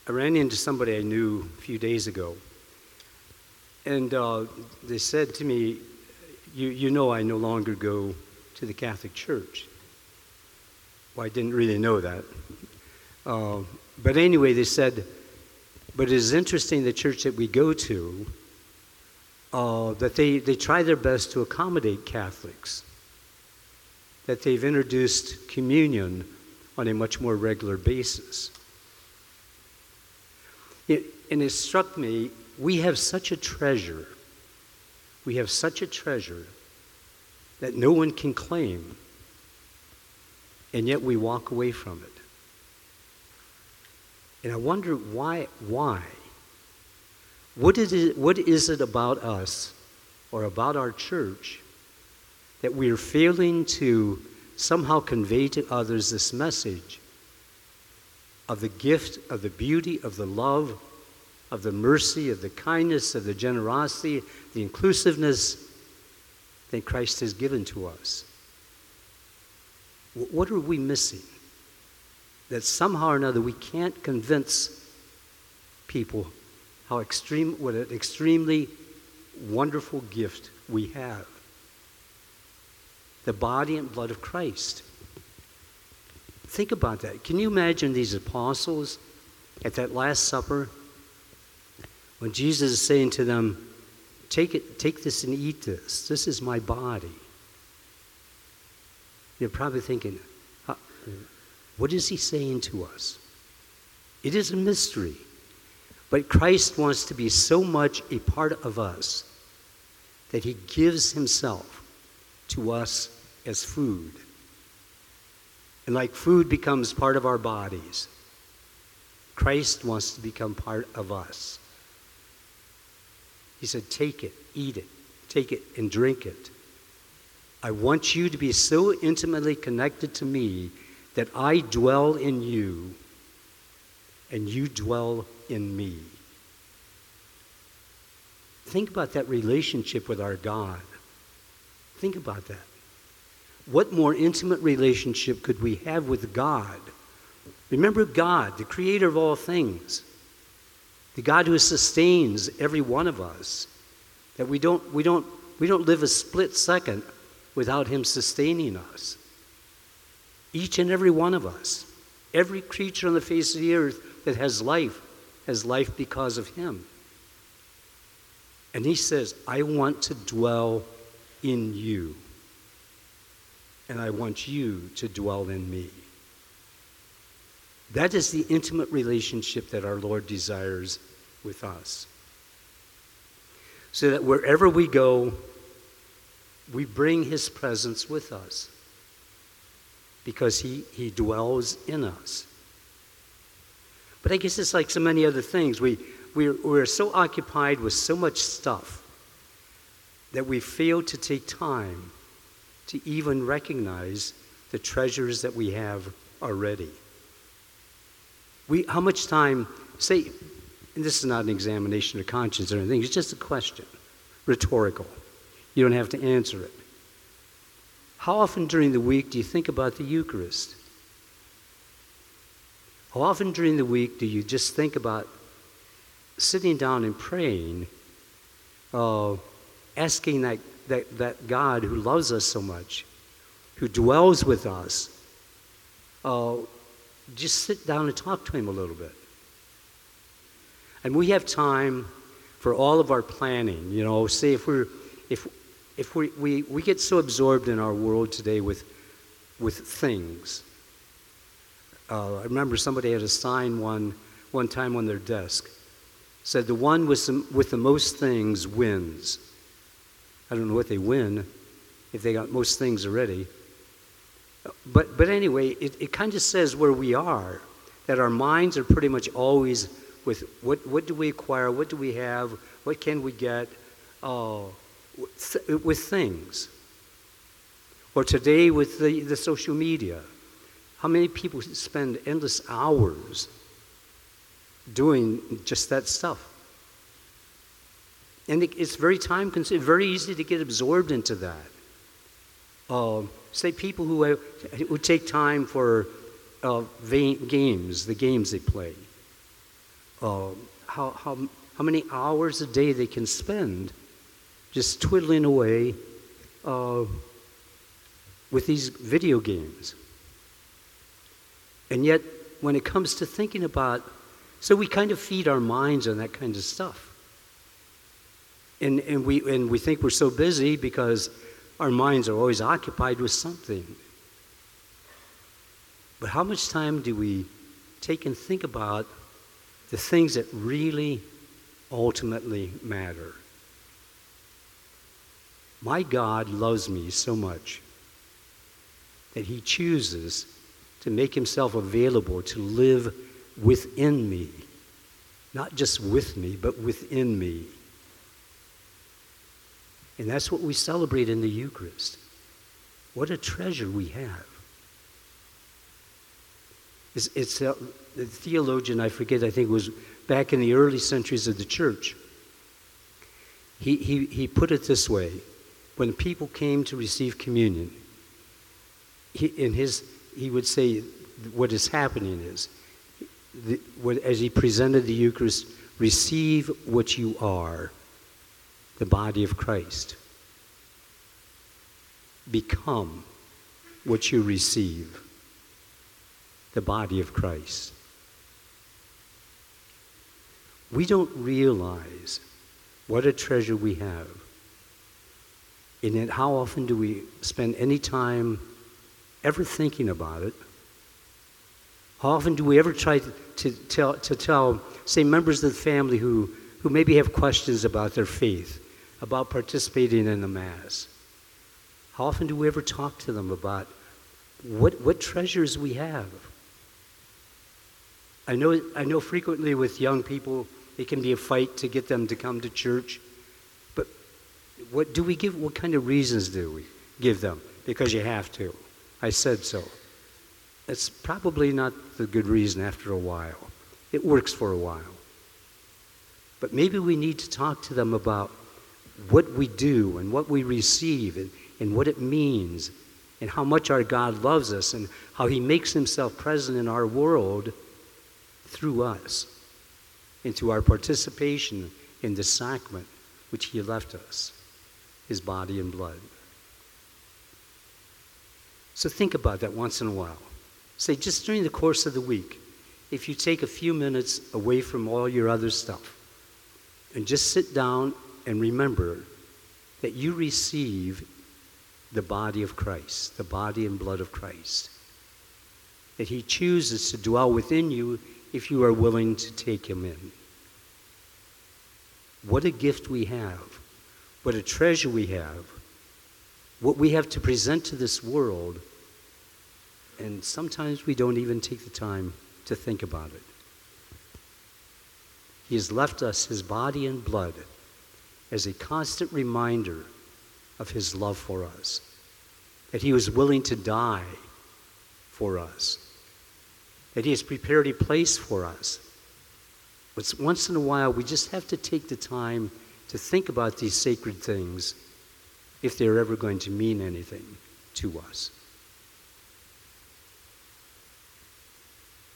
I ran into somebody I knew a few days ago, and they said to me, you know I no longer go to the Catholic Church. Well, I didn't really know that. But anyway, they said, but it is interesting the church that we go to, that they try their best to accommodate Catholics, that they've introduced communion on a much more regular basis. And it struck me, we have such a treasure. We have such a treasure that no one can claim, and yet we walk away from it. And I wonder why? What is it about us or about our church that we are failing to somehow convey to others this message of the gift, of the beauty, of the love, of the mercy, of the kindness, of the generosity, the inclusiveness that Christ has given to us? What are we missing? That somehow or another we can't convince people what an extremely wonderful gift we have. The body and blood of Christ. Think about that. Can you imagine these apostles at that Last Supper when Jesus is saying to them, take this and eat this. This is my body. You're probably thinking, what is he saying to us? It is a mystery. But Christ wants to be so much a part of us that he gives himself to us as food. And like food becomes part of our bodies, Christ wants to become part of us. He said, take it, eat it, take it and drink it. I want you to be so intimately connected to me that I dwell in you and you dwell in me. Think about that relationship with our God. Think about that. What more intimate relationship could we have with God? Remember God, the creator of all things, the God who sustains every one of us, that we don't live a split second without him sustaining us. Each and every one of us, every creature on the face of the earth that has life because of him. And he says, I want to dwell in you. And I want you to dwell in me. That is the intimate relationship that our Lord desires with us. So that wherever we go, we bring his presence with us. Because he dwells in us. But I guess it's like so many other things. We're so occupied with so much stuff that we fail to take time to even recognize the treasures that we have already. How much time, say, and this is not an examination of conscience or anything, it's just a question, rhetorical. You don't have to answer it. How often during the week do you think about the Eucharist? How often during the week do you just think about sitting down and praying, asking that God who loves us so much, who dwells with us, just sit down and talk to him a little bit? And we have time for all of our planning. Say if we get so absorbed in our world today with things. I remember somebody had a sign one time on their desk. Said the one with the most things wins. I don't know what they win if they got most things already. But anyway, it kind of says where we are, that our minds are pretty much always with what do we acquire, what do we have, what can we get, with things. Or today with the social media. How many people spend endless hours doing just that stuff? And it's very time consuming, very easy to get absorbed into that. Say people who take time for games, the games they play. how many hours a day they can spend just twiddling away with these video games. And yet, when it comes to thinking about, so we kind of feed our minds on that kind of stuff. And we think we're so busy because our minds are always occupied with something. But how much time do we take and think about the things that really ultimately matter? My God loves me so much that he chooses to make himself available to live within me. Not just with me, but within me. And that's what we celebrate in the Eucharist. What a treasure we have. It's the theologian, I forget, I think it was back in the early centuries of the church. He put it this way. When people came to receive communion, he would say what is happening is, as he presented the Eucharist, receive what you are, the body of Christ. Become what you receive, the body of Christ. We don't realize what a treasure we have. And yet, how often do we spend any time ever thinking about it? How often do we ever try to tell, say, members of the family who maybe have questions about their faith, about participating in the Mass? How often do we ever talk to them about what treasures we have? I know frequently with young people, it can be a fight to get them to come to church. But what kind of reasons do we give them? Because you have to. I said so. It's probably not the good reason after a while. It works for a while. But maybe we need to talk to them about what we do and what we receive and what it means and how much our God loves us and how he makes himself present in our world through us and through our participation in the sacrament which he left us, his body and blood. So think about that once in a while. Say, just during the course of the week, if you take a few minutes away from all your other stuff and just sit down and remember that you receive the body of Christ, the body and blood of Christ, that he chooses to dwell within you if you are willing to take him in. What a gift we have. What a treasure we have. What we have to present to this world. And sometimes we don't even take the time to think about it. He has left us his body and blood as a constant reminder of his love for us. That he was willing to die for us. That he has prepared a place for us. But once in a while, we just have to take the time to think about these sacred things if they're ever going to mean anything to us.